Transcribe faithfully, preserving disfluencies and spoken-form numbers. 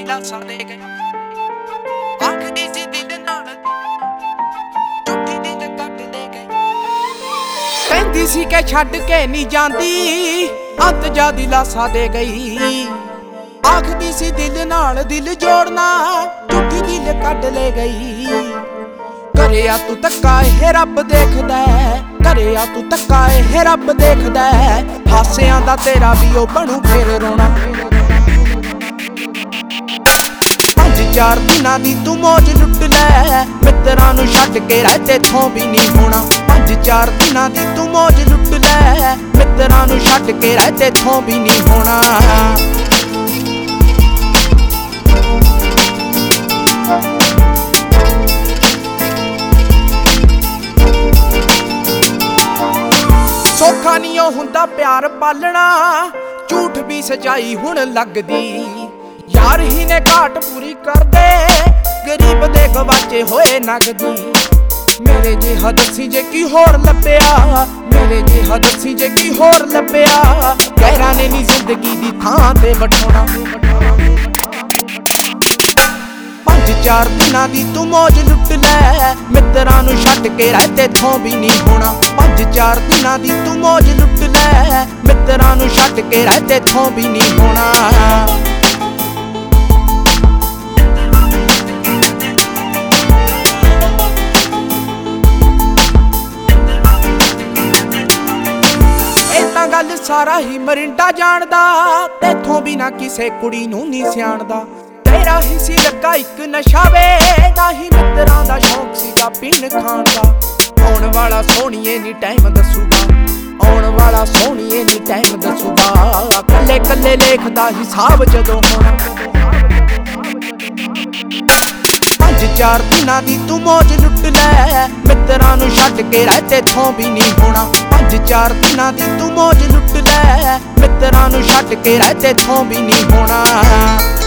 ਦਿਲਾਸਾ ਦੇ ਗਏ। ਆਖਦੀ ਸੀ ਦਿਲ ਨਾਲ ਝੂਠੀ ਦਿਲ ਕੱਟ ਲੈ ਗਏ। ਕਹਿੰਦੀ ਸੀ ਕਿ ਛੱਡ ਕੇ ਨਹੀਂ ਜਾਂਦੀ, ਅੰਤ ਜਾ ਦਿਲਾਸਾ ਦੇ ਗਈ। ਆਖਦੀ ਸੀ ਦਿਲ ਨਾਲ ਦਿਲ ਜੋੜਨਾ, ਝੂਠੀ ਦਿਲ ਕੱਢ ਲੈ ਗਈ। ਕਰਿਆ ਤੂੰ ਧੱਕਾ ਇਹ ਰੱਬ ਦੇਖਦਾ, ਕਰਿਆ ਤੂੰ ਧੱਕਾ ਇਹ ਰੱਬ ਦੇਖਦਾ। ਹਾਸਿਆਂ ਦਾ ਤੇਰਾ ਵੀ ਉਹ ਬਣੂ ਫੇਰ ਰੋਣਾ। ਪੰਜ ਚਾਰ ਦਿਨਾਂ ਦੀ ਤੂੰ ਮੌਜ ਲੁੱਟ ਲੈ, ਮਿੱਤਰਾਂ ਨੂੰ ਛੱਡ ਕੇ ਰਹਿ ਤੇਥੋਂ ਵੀ ਨਹੀਂ ਹੋਣਾ। ਪੰਜ ਚਾਰ ਦਿਨਾਂ ਦੀ ਤੂੰ ਮੌਜ ਲੁੱਟ ਲੈ, ਮਿੱਤਰਾਂ ਨੂੰ ਛੱਡ ਕੇ ਰਹਿ ਤੇਥੋਂ ਵੀ ਨਹੀਂ ਹੋਣਾ। ਸੌਖਾ ਨਹੀਂ ਉਹ ਹੁੰਦਾ ਪਿਆਰ ਪਾਲਣਾ, ਝੂਠ ਵੀ ਸਚਾਈ ਹੁਣ ਲੱਗਦੀ। ਯਾਰ ਹੀ ਨੇ ਘਾਟ ਪੂਰੀ ਕਰਦੇ, ਗਰੀਬ ਦੇ ਗਵਾਚੇ ਹੋਏ ਨਗਦੀ। ਮੇਰੇ ਜਿਹਾ ਦੱਸੀ ਜੇ ਕੀ ਹੋਰ ਲੱਭਿਆ, ਮੇਰੇ ਜਿਹਾ ਦੱਸੀ ਜੇ ਕੀ ਹੋਰ ਲੱਭਿਆ। ਗਹਿਰਾਂ ਨੇ ਨੀ ਜ਼ਿੰਦਗੀ ਦੀ ਥਾਂ ਤੇ ਵਠਾਉਣਾ। ਪੰਜ ਚਾਰ ਦਿਨਾਂ ਦੀ ਤੂੰ ਮੌਜ ਲੁੱਟ ਲੈ, ਮਿੱਤਰਾਂ ਨੂੰ ਛੱਡ ਕੇ ਰਹਿ ਤੇਥੋਂ ਵੀ ਨਹੀਂ ਹੋਣਾ। ਪੰਜ ਚਾਰ ਦਿਨਾਂ ਦੀ ਤੂੰ ਮੌਜ ਲੁੱਟ ਲੈ, ਮਿੱਤਰਾਂ ਨੂੰ ਛੱਡ ਕੇ ਰਹਿ ਤੇਥੋਂ ਵੀ ਨਹੀਂ ਹੋਣਾ। ਗੱਲ ਸਾਰਾ ਹੀ ਮਰਿੰਡਾ ਜਾਣਦਾ, ਤੇਥੋਂ ਬਿਨਾ ਕਿਸੇ ਕੁੜੀ ਨੂੰ ਨਹੀਂ ਸਿਆਣਦਾ। ਤੇਰਾ ਹੀ ਸੀ ਲੱਗਾ ਇੱਕ ਨਸ਼ਾ ਵੇ, ਨਾ ਹੀ ਮਿੱਤਰਾਂ ਦਾ ਸ਼ੌਕ ਸੀਗਾ ਪਿੰਨ ਖਾਣ ਦਾ। ਆਉਣ ਵਾਲਾ ਸੋਹਣੀਏ ਨੀ ਟਾਈਮ ਦੱਸੂਗਾ, ਆਉਣ ਵਾਲਾ ਸੋਹਣੀਏ ਨੀ ਟਾਈਮ ਦੱਸੂਗਾ। ਕੱਲੇ ਕੱਲੇ ਲੇਖਦਾ ਹਿਸਾਬ ਜਦੋਂ ਹੋਣਾ। ਪੰਜ ਚਾਰ ਦਿਨਾਂ ਦੀ ਤੂੰ ਮੌਜ ਲੁੱਟ ਲੈ, ਮਿੱਤਰਾਂ ਨੂੰ ਛੱਡ ਕੇ ਰਹਿ ਤੇਥੋਂ ਵੀ ਨਹੀਂ ਹੋਣਾ। ਪੰਜ ਚਾਰ ਦਿਨਾਂ ਦੀ ਤੂੰ ਮੌਜ ਲੁੱਟ ਲੈ, ਮਿੱਤਰਾਂ ਨੂੰ ਛੱਡ ਕੇ ਰਹਿ ਤੇਥੋਂ ਵੀ ਨਹੀਂ ਹੋਣਾ।